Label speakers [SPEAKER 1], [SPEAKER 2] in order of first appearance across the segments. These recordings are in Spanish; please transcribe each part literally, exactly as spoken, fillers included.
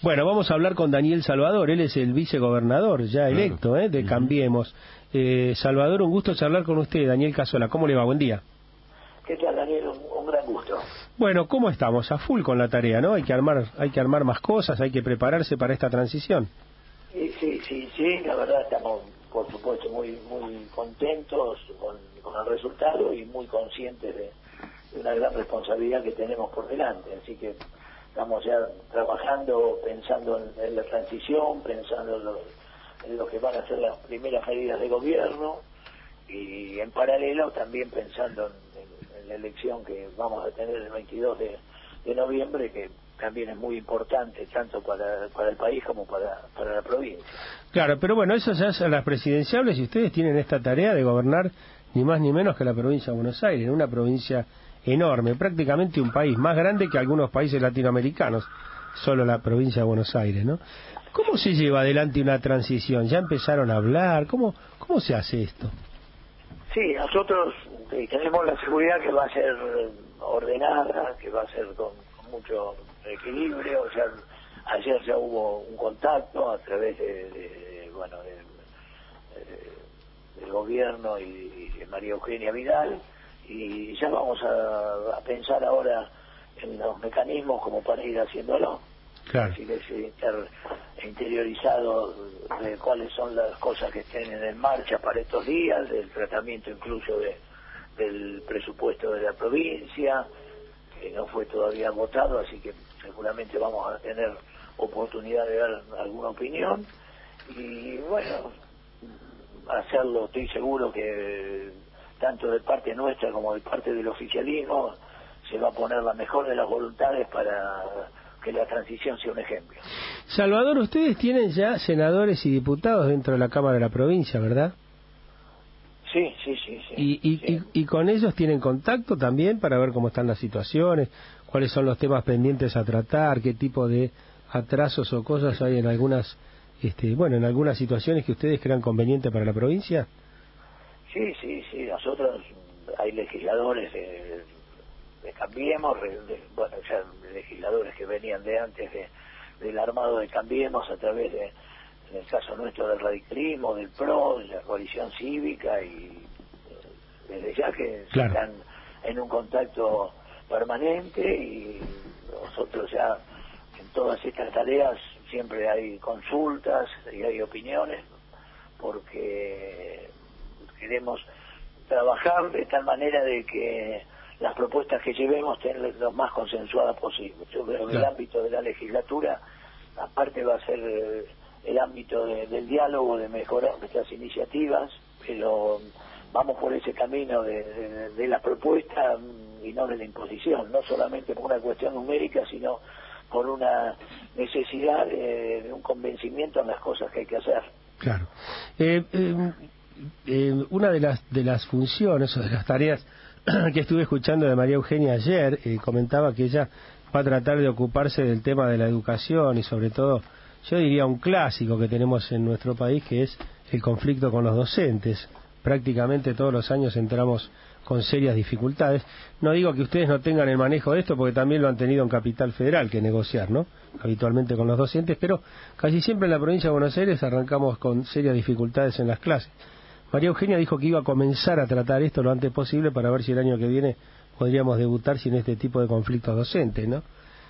[SPEAKER 1] Bueno, vamos a hablar con Daniel Salvador, él es el vicegobernador ya electo, claro. ¿eh? de uh-huh. Cambiemos. Eh, Salvador, un gusto charlar con usted, Daniel Casola. ¿Cómo le va? Buen día.
[SPEAKER 2] ¿Qué tal, Daniel? Un, un gran gusto.
[SPEAKER 1] Bueno, ¿cómo estamos? A full con la tarea, ¿no? Hay que armar, hay que armar más cosas, hay que prepararse para esta transición.
[SPEAKER 2] Sí, sí, sí, sí, la verdad estamos, por supuesto, muy muy contentos con, con el resultado y muy conscientes de, de una gran responsabilidad que tenemos por delante. Así que estamos ya trabajando, pensando en, en la transición, pensando en lo, en lo que van a ser las primeras medidas de gobierno y en paralelo también pensando en, en, en la elección que vamos a tener el veintidós de, de noviembre, que también es muy importante tanto para, para el país como para, para la provincia.
[SPEAKER 1] Claro, pero bueno, eso ya son las presidenciables y ustedes tienen esta tarea de gobernar ni más ni menos que la provincia de Buenos Aires, una provincia enorme, prácticamente un país más grande que algunos países latinoamericanos, solo la provincia de Buenos Aires, ¿no? ¿Cómo se lleva adelante una transición? ¿Ya empezaron a hablar? ¿Cómo, cómo se hace esto?
[SPEAKER 2] Sí, nosotros eh, tenemos la seguridad que va a ser ordenada, que va a ser con, con mucho equilibrio. O sea, ayer ya hubo un contacto a través de, de, de bueno, de, de, del gobierno y, y de María Eugenia Vidal, y ya vamos a, a pensar ahora en los mecanismos como para ir haciéndolo.
[SPEAKER 1] Claro.
[SPEAKER 2] Así que se inter, interiorizado de cuáles son las cosas que estén en marcha para estos días, del tratamiento incluso de, del presupuesto de la provincia, que no fue todavía votado, así que seguramente vamos a tener oportunidad de dar alguna opinión. Y bueno, hacerlo, estoy seguro que tanto de parte nuestra como de parte del oficialismo se va a poner la mejor de las voluntades para que la transición sea un ejemplo.
[SPEAKER 1] Salvador, ustedes tienen ya senadores y diputados dentro de la Cámara de la Provincia, ¿verdad?
[SPEAKER 2] Sí, sí, sí. sí,
[SPEAKER 1] y, y,
[SPEAKER 2] sí.
[SPEAKER 1] y, y con ellos tienen contacto también para ver cómo están las situaciones, cuáles son los temas pendientes a tratar, qué tipo de atrasos o cosas hay en algunas, este, bueno, en algunas situaciones que ustedes crean conveniente para la provincia.
[SPEAKER 2] Sí, sí, sí. Nosotros hay legisladores de, de Cambiemos, de, bueno, ya legisladores que venían de antes de, del armado de Cambiemos a través de, en el caso nuestro, del radicalismo, del P R O, de la coalición cívica, y desde ya que
[SPEAKER 1] claro.
[SPEAKER 2] están en un contacto permanente, y nosotros ya en todas estas tareas siempre hay consultas y hay opiniones, porque queremos trabajar de tal manera de que las propuestas que llevemos estén lo más consensuadas posible. Yo creo que claro. el ámbito de la legislatura, aparte va a ser el, el ámbito de, del diálogo, de mejorar nuestras iniciativas, pero vamos por ese camino de, de, de la propuesta y no de la imposición, no solamente por una cuestión numérica, sino por una necesidad de, de un convencimiento en las cosas que hay que hacer.
[SPEAKER 1] Claro. Eh, eh, eh, una de las de las funciones o de las tareas que estuve escuchando de María Eugenia ayer, eh, comentaba que ella va a tratar de ocuparse del tema de la educación y sobre todo, yo diría un clásico que tenemos en nuestro país, que es el conflicto con los docentes. Prácticamente todos los años entramos con serias dificultades. No digo que ustedes no tengan el manejo de esto, porque también lo han tenido en Capital Federal que negociar, ¿no? Habitualmente con los docentes, pero casi siempre en la provincia de Buenos Aires arrancamos con serias dificultades en las clases. María Eugenia dijo que iba a comenzar a tratar esto lo antes posible para ver si el año que viene podríamos debutar sin este tipo de conflictos docentes, ¿no?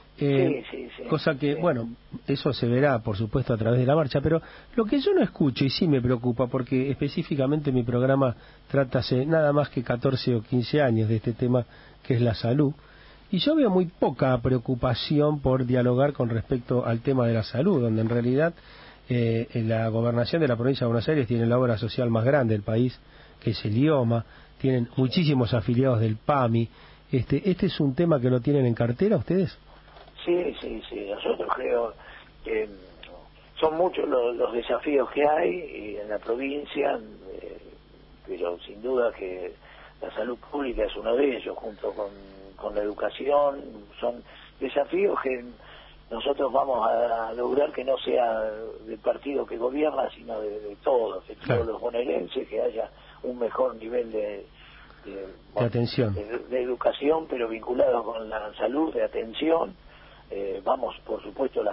[SPEAKER 1] Eh,
[SPEAKER 2] sí, sí, sí,
[SPEAKER 1] cosa que,
[SPEAKER 2] sí.
[SPEAKER 1] bueno, eso se verá, por supuesto, a través de la marcha, pero lo que yo no escucho y sí me preocupa, porque específicamente mi programa trata hace nada más que catorce o quince años de este tema, que es la salud, y yo veo muy poca preocupación por dialogar con respecto al tema de la salud, donde en realidad eh, la gobernación de la provincia de Buenos Aires tiene la obra social más grande del país, que es el I O M A, tienen muchísimos afiliados del P A M I. Este, ¿Este es un tema que lo tienen en cartera ustedes?
[SPEAKER 2] Sí, sí, sí. Nosotros creo que son muchos los, los desafíos que hay y en la provincia, eh, pero sin duda que la salud pública es uno de ellos, junto con, con la educación. Son desafíos que nosotros vamos a, a lograr que no sea del partido que gobierna, sino de, de todos, de
[SPEAKER 1] claro.
[SPEAKER 2] todos los bonaerenses, que haya un mejor nivel de, de,
[SPEAKER 1] de
[SPEAKER 2] bueno,
[SPEAKER 1] atención,
[SPEAKER 2] de, de educación, pero vinculado con la salud, de atención. Eh, vamos, por supuesto, las cosas que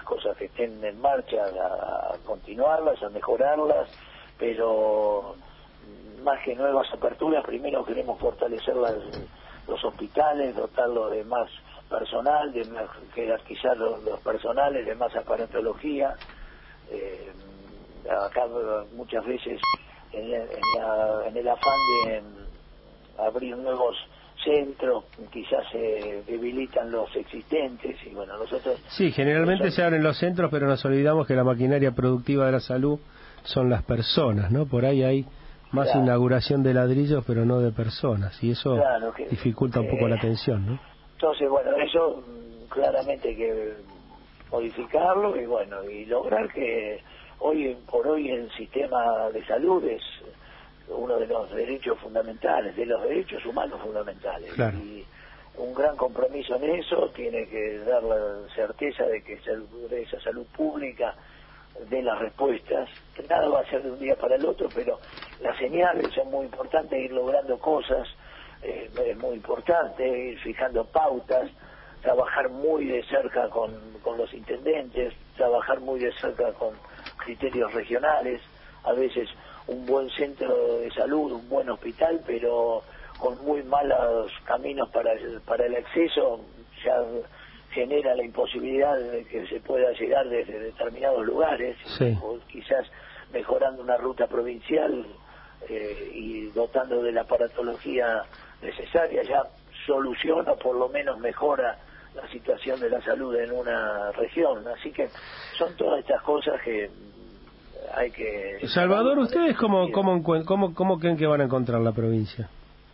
[SPEAKER 2] estén en marcha a, a continuarlas, a mejorarlas, pero más que nuevas aperturas, primero queremos fortalecer las, los hospitales, dotarlos de más personal, de más, jerarquizar los, los personales, de más aparatología. Eh, acá muchas veces en, en, la, en el afán de eh, abrir nuevos centros, quizás se debilitan los existentes y bueno, nosotros...
[SPEAKER 1] Sí, generalmente
[SPEAKER 2] nosotros,
[SPEAKER 1] se abren los centros, pero nos olvidamos que la maquinaria productiva de la salud son las personas, ¿no? Por ahí hay más claro. inauguración de ladrillos, pero no de personas, y eso claro, que, dificulta que, un poco la atención, ¿no?
[SPEAKER 2] Entonces, bueno, eso claramente hay que modificarlo y bueno, y lograr que hoy por hoy el sistema de salud es uno de los derechos fundamentales, de los derechos humanos fundamentales.
[SPEAKER 1] Claro.
[SPEAKER 2] Y un gran compromiso en eso tiene que dar la certeza de que esa salud pública dé las respuestas. Nada va a ser de un día para el otro, pero las señales son muy importantes, ir logrando cosas, eh, es muy importante, ir fijando pautas, trabajar muy de cerca con, con los intendentes, trabajar muy de cerca con criterios regionales, a veces un buen centro de salud, un buen hospital, pero con muy malos caminos para el, para el acceso, ya genera la imposibilidad de que se pueda llegar desde determinados lugares,
[SPEAKER 1] sí.
[SPEAKER 2] o quizás mejorando una ruta provincial eh, y dotando de la aparatología necesaria, ya soluciona o por lo menos mejora la situación de la salud en una región. Así que son todas estas cosas que hay que...
[SPEAKER 1] Salvador, ¿ustedes cómo, cómo, cómo, cómo creen que van a encontrar la provincia?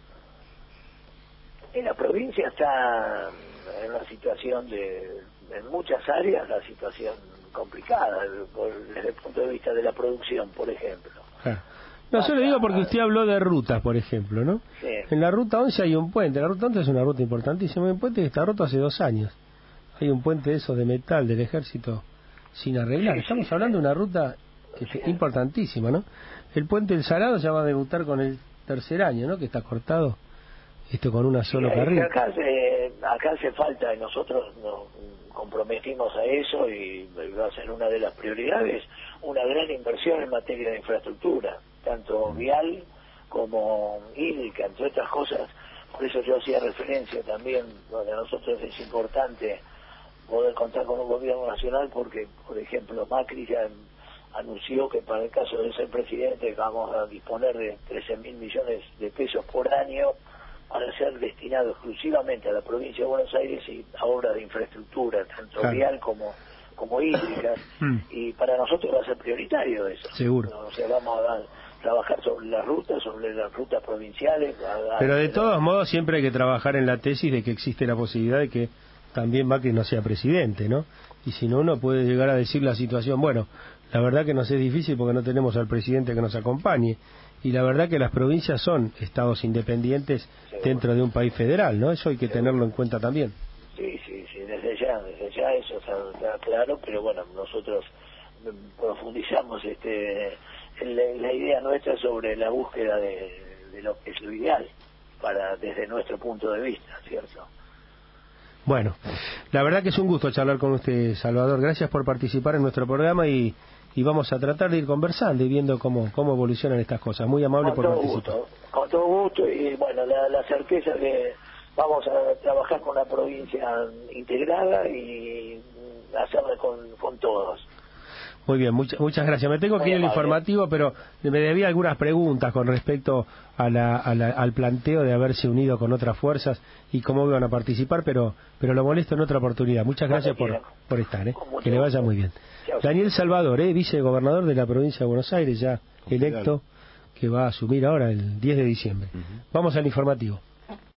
[SPEAKER 2] En la provincia está en una situación de, en muchas áreas, la situación complicada, por, desde el punto de vista de la producción, por ejemplo.
[SPEAKER 1] Ah. No, yo le digo porque usted habló de rutas, por ejemplo, ¿no?
[SPEAKER 2] Sí.
[SPEAKER 1] En la ruta once hay un puente, la ruta once es una ruta importantísima, hay un puente que está roto hace dos años. Hay un puente de esos de metal del ejército sin arreglar.
[SPEAKER 2] Sí,
[SPEAKER 1] Estamos
[SPEAKER 2] sí,
[SPEAKER 1] hablando
[SPEAKER 2] sí.
[SPEAKER 1] de una ruta este, sí. importantísima, ¿no? El puente del Salado ya va a debutar con el tercer año, ¿no? Que está cortado esto con una sola
[SPEAKER 2] sí,
[SPEAKER 1] carril.
[SPEAKER 2] Acá, se, acá hace falta, y nosotros nos comprometimos a eso y va a ser una de las prioridades, una gran inversión en materia de infraestructura, tanto vial como hídrica, entre otras cosas. Por eso yo hacía referencia también, para nosotros es importante poder contar con un gobierno nacional porque, por ejemplo, Macri ya anunció que para el caso de ser presidente vamos a disponer de trece mil millones de pesos por año para ser destinado exclusivamente a la provincia de Buenos Aires y a obras de infraestructura, tanto claro. vial como como hídricas, y para nosotros va a ser prioritario eso.
[SPEAKER 1] Seguro.
[SPEAKER 2] O sea, vamos a trabajar sobre las rutas, sobre las rutas provinciales. A, a,
[SPEAKER 1] Pero de todos modos siempre hay que trabajar en la tesis de que existe la posibilidad de que también Macri no sea presidente, ¿no? Y si no, uno puede llegar a decir la situación, bueno, la verdad que nos es difícil porque no tenemos al presidente que nos acompañe, y la verdad que las provincias son estados independientes Seguro. dentro de un país federal, ¿no? Eso hay que Seguro. tenerlo en cuenta también.
[SPEAKER 2] Sí, sí, sí, desde ya, desde ya eso está, está claro, pero bueno, nosotros profundizamos este la, la idea nuestra sobre la búsqueda de, de lo que es lo ideal para desde nuestro punto de vista, ¿cierto?
[SPEAKER 1] Bueno, la verdad que es un gusto charlar con usted, Salvador. Gracias por participar en nuestro programa y, y vamos a tratar de ir conversando y viendo cómo cómo evolucionan estas cosas. Muy amable
[SPEAKER 2] con
[SPEAKER 1] por participar.
[SPEAKER 2] Gusto, con todo gusto y bueno, la, la certeza que vamos a trabajar con la provincia integrada y hacerla con, con todos.
[SPEAKER 1] Muy bien, muchas muchas gracias. Me tengo
[SPEAKER 2] Muy
[SPEAKER 1] que ir al
[SPEAKER 2] amable.
[SPEAKER 1] informativo, pero me debía algunas preguntas con respecto a la, a la, al planteo de haberse unido con otras fuerzas y cómo iban a participar, pero pero lo molesto en otra oportunidad. Muchas gracias por, por estar, ¿eh? Que le vaya muy bien.
[SPEAKER 2] Chao.
[SPEAKER 1] Daniel Salvador, ¿eh? Vicegobernador de la provincia de Buenos Aires, ya electo, que va a asumir ahora el diez de diciembre. Uh-huh. Vamos al informativo.